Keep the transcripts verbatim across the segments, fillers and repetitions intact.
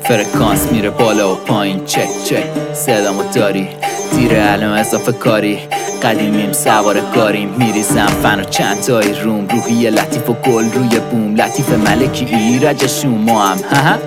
فرکانس میره بالا و پایین، چک چک صدامو داری، دیر علم اضافه کاری، قدیمیم سوار کاریم، میریزم فن و چند تایی روم، روحی لطیف و گل روی بوم، لطیف ملکی ایرج شما هم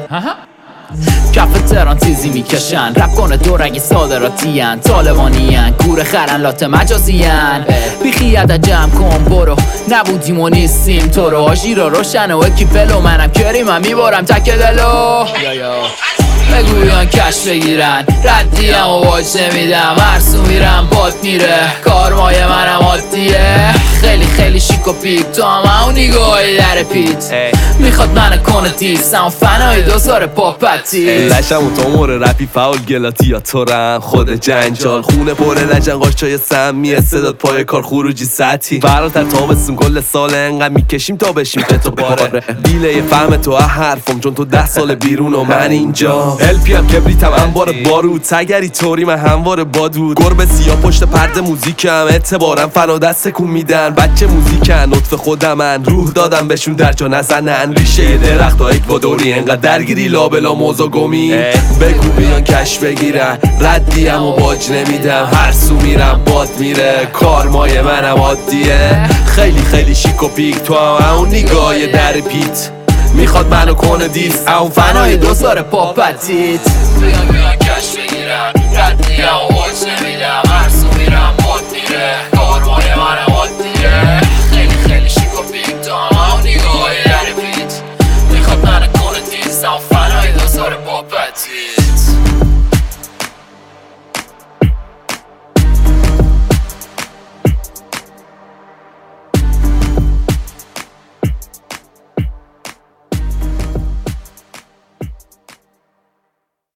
کف تران تیزی میکشن، رپ کنه دورنگی صادراتیان، طالبانیان گور خرن لات مجازیان، بیخیت جمع کن برو، نبودیم و نیستیم تو رو، آژی رو روشن و اکیپلو، منم کریمم میبارم تک دلو، بگویان کش بگیرن ردیم و واج نمیدم، هرسو میرم باد میره، کارمای منم عادیه، خیلی خیلی شیک و پیک، تو هم اون نگاهی در پیت میخواد من کنه دیستم، فنای دوزار پاپتی لشم و تومور رپی فاول گلاتی یا تورم خود جنجال، خونه پر لجن قاشای سمی، صداد پای کار خروجی سطحی، فراتر تابستون کل سال انقدر میکشیم تا بشیم که تو باره، دیله فهم تو حرفم چون تو ده سال بیرون و من اینجا، الپی هم کبریتم انبار بارود، تگری توری من هموار بادود، گربه سیاه پشت پرده موزیکم، اعتبارم فنا دست کن میدن، بچه موزیکن نطف خودم من، روح دادم بهشون در جا نزنن، ریشه درخت ها اکوادوری انقدر درگیری لابلا موزا گمی، بگو بیان کش بگیرن ردیم و باج نمیدم، هر سو میرم باد میره، کارمای منم عادیه، خیلی خیلی شیک و پیک، تو هم اون نگاه در پیت میخواد منو کنه دیست، اون فنای دوزار پاپتیت، بیان بیان کش بگیرن ردیم و باج نمیدم،